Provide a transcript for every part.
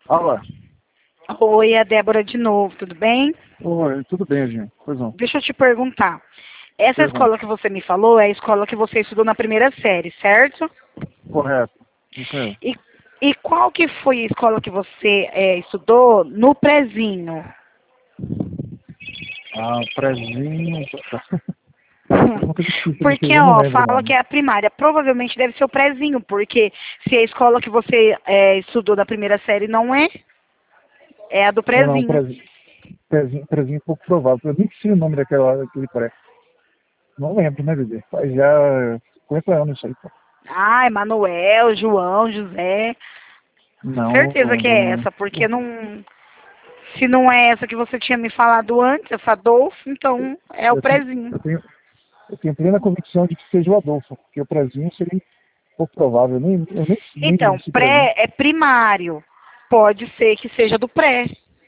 Alô? Oi, é a Débora de novo, tudo bem? Oi, tudo bem, gente? Pois não. Deixa eu te perguntar. Essa Pergunta. escola que você me falou é a escola que você estudou na primeira série, certo? Correto. Isso aí. E, e qual que foi a escola que você estudou no prezinho? Ah, prezinho. É uma coisa difícil de Porque, eu não ó, lembro o fala nome. que é a primária. Provavelmente deve ser o prezinho, porque se a escola que você estudou da primeira série não é, é a do Não, não, prezinho. prezinho é pouco provável. Eu nem sei o nome daquele pré. Não lembro, né, bebê? Faz já 50 anos isso aí, pô. Ah, Emanuel, João, José. Não, Certeza que é essa, porque não. Se não é essa que você tinha me falado antes, essa Adolfo, então é o eu tenho, prezinho. eu tenho plena convicção de que seja o Adolfo, porque o prezinho seria pouco provável. Eu nem Então, conheci prezinho. pré é primário. Pode ser que seja do pré.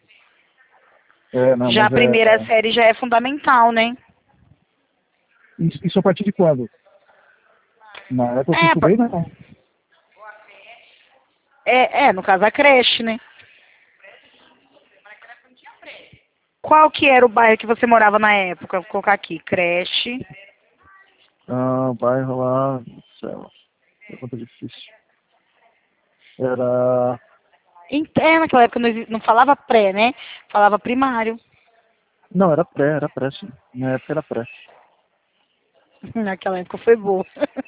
É, não, Já a mas primeira série já é fundamental, né? isso a partir de quando? Na época que eu É, estudei, não. no caso a creche, né? Qual que era o bairro que você morava na época? Vou colocar aqui, creche. Ah, bairro lá, céu, pergunta difícil. Era, Naquela época não falava pré, né? Falava primário. não, era pré, sim. Na época era pré. Naquela época foi boa.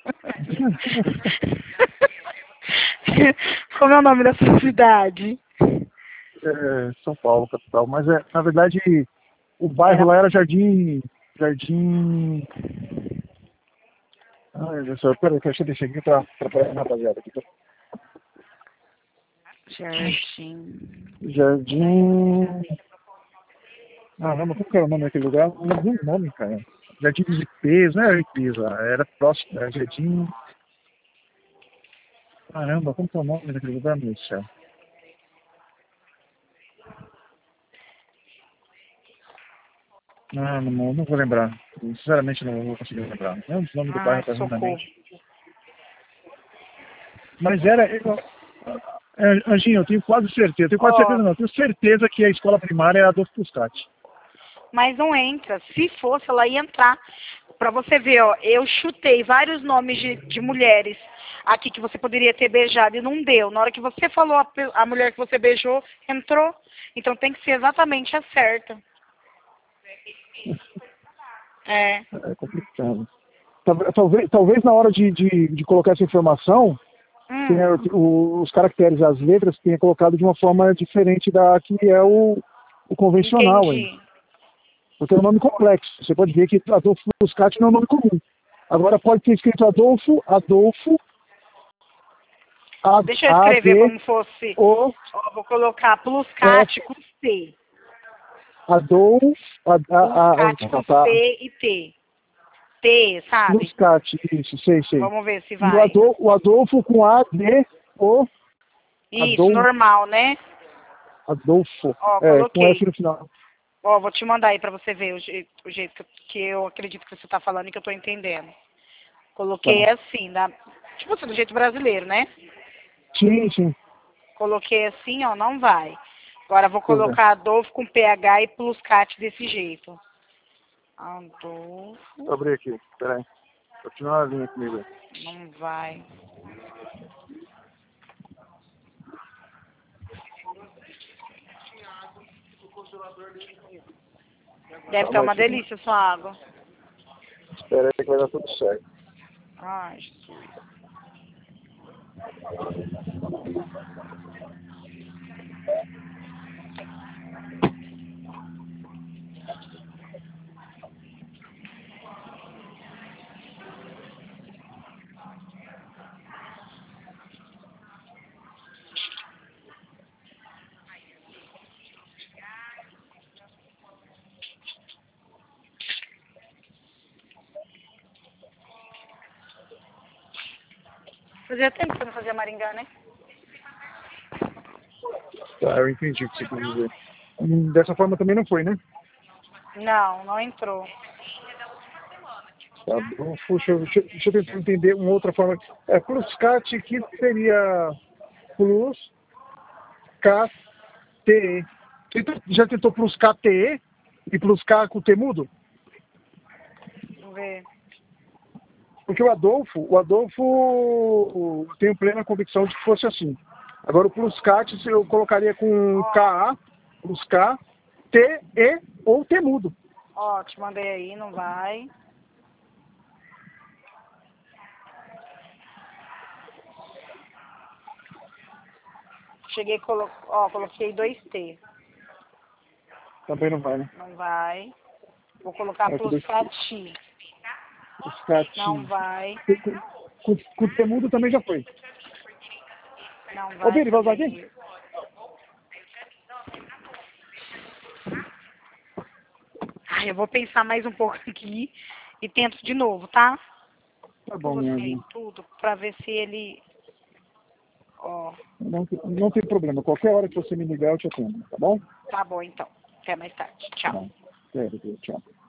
Como é o nome da sua cidade? São Paulo, capital. Mas na verdade, o bairro Era lá era Jardim. Ai, meu Deus, peraí, deixa eu deixar aqui pra parar na rapaziada aqui. Tá? Jardim. Jardim. Ah, não, mas como que era o nome daquele lugar? Não lembro o nome, cara. Jardim dos Ipês, não era Ipês lá, era próximo, era Jardim. Caramba, como que é o nome daquele lugar, meu céu? Não vou lembrar. Sinceramente, não vou conseguir lembrar. Não o nome do bairro Ai, até ruim na socorro. mente. Mas era. Anjinho, eu tenho quase certeza. Tenho quase Ó, certeza, não. Tenho certeza que a escola primária é a Adolfo Fuscati. mas não entra. Se fosse, ela ia entrar. Pra você ver, ó, eu chutei vários nomes de mulheres aqui que você poderia ter beijado e não deu. Na hora que você falou a mulher que você beijou, entrou. Então tem que ser exatamente a certa. É. É complicado. Talvez na hora de colocar essa informação, Hum, tenha, os caracteres, as letras, tenha colocado de uma forma diferente da que é o convencional aí. entendi. Porque é um nome complexo. Você pode ver que Adolfo Fuscati não é um nome comum. Agora pode ter escrito Adolfo, Deixa eu escrever como fosse. A-D-O-F, Ó, vou colocar Pluscat com C. Adolfo, Pluscat com tá, C e T. T, sabe? Fuscati, isso, sei. Vamos ver se E vai. O Adolfo com A-D-O, Isso, Adolfo, normal, né? Adolfo, Ó, com F coloquei. no final. Ó, vou te mandar aí pra você ver o jeito que eu acredito que você tá falando e que eu tô entendendo. Coloquei Tá. assim, tipo assim, do jeito brasileiro, né? Sim, Coloquei assim, ó, não vai. Agora vou deixa eu ver. colocar Adolfo com PH e Pluscat desse jeito. Adolfo, Vou abrir aqui, peraí. Continua a linha comigo. não vai. Deve estar Calma aí, uma delícia a sua água. espera aí que vai dar tudo certo. Ai, Jesus. Fazia tempo que você não fazia Maringá, né? Tá, eu entendi o que você quis dizer. Dessa forma também não foi, né? Não, não entrou. Tá bom. Puxa, deixa eu tentar entender uma outra forma. Pluscat, que seria plus, K, TE. Já tentou plus K, TE? E plus K com T mudo? Vamos ver. Porque o Adolfo, eu tenho plena convicção de que fosse assim. Agora o plus K eu colocaria com KA, plus K, TE ou T mudo. Ó, te mandei aí, não vai. Cheguei, coloquei 2T. Também não vai, né? Não vai. Vou colocar plus K-T. Plus K, Não vai. com T mudo também já foi. Não Ô, vai Biri, vai usar também. aqui? Ai, eu vou pensar mais um pouco aqui e tento de novo, tá? Tá Com bom, você e mesmo. tudo, pra ver se ele... Ó, Não tem problema. Qualquer hora que você me ligar, eu te atendo, tá bom? tá bom então. Até mais tarde. Tá Tchau. bom. Sério, tchau.